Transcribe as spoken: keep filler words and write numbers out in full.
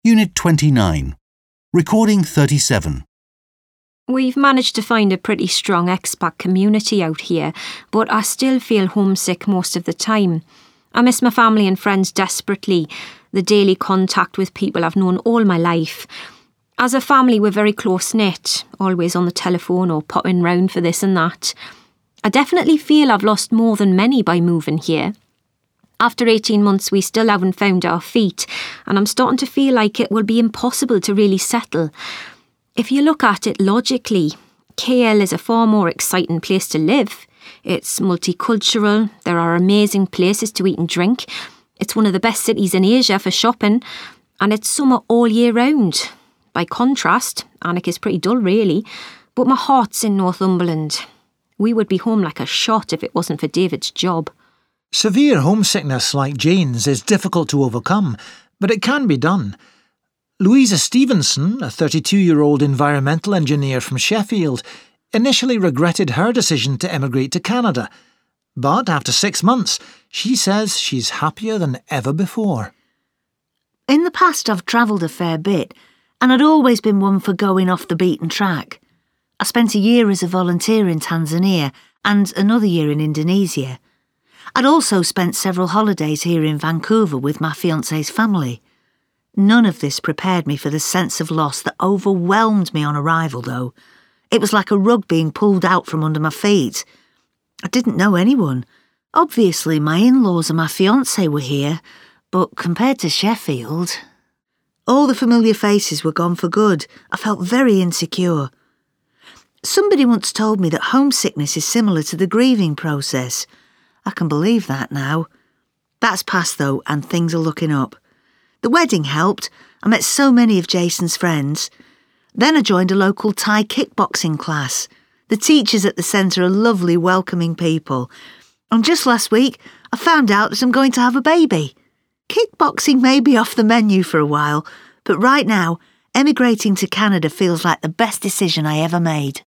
Unit twenty-nine. Recording thirty-seven. We've managed to find a pretty strong expat community out here, but I still feel homesick most of the time. I miss my family and friends desperately, the daily contact with people I've known all my life. As a family, we're very close-knit, always on the telephone or popping round for this and that. I definitely feel I've lost more than many by moving here. After eighteen months, we still haven't found our feet, and I'm starting to feel like it will be impossible to really settle. If you look at it logically, K L is a far more exciting place to live. It's multicultural, there are amazing places to eat and drink, it's one of the best cities in Asia for shopping, and it's summer all year round. By contrast, Alnwick is pretty dull really, but my heart's in Northumberland. We would be home like a shot if it wasn't for David's job. Severe homesickness like Jane's is difficult to overcome, but it can be done. Louisa Stevenson, a thirty-two-year-old environmental engineer from Sheffield, initially regretted her decision to emigrate to Canada. But after six months, she says she's happier than ever before. In the past I've travelled a fair bit, and I'd always been one for going off the beaten track. I spent a year as a volunteer in Tanzania and another year in Indonesia. I'd also spent several holidays here in Vancouver with my fiancé's family. None of this prepared me for the sense of loss that overwhelmed me on arrival, though. It was like a rug being pulled out from under my feet. I didn't know anyone. Obviously, my in-laws and my fiancé were here, but compared to Sheffield... All the familiar faces were gone for good. I felt very insecure. Somebody once told me that homesickness is similar to the grieving process. I can believe that now. That's past though, and things are looking up. The wedding helped. I met so many of Jason's friends. Then I joined a local Thai kickboxing class. The teachers at the centre are lovely, welcoming people. And just last week, I found out that I'm going to have a baby. Kickboxing may be off the menu for a while, but right now, emigrating to Canada feels like the best decision I ever made.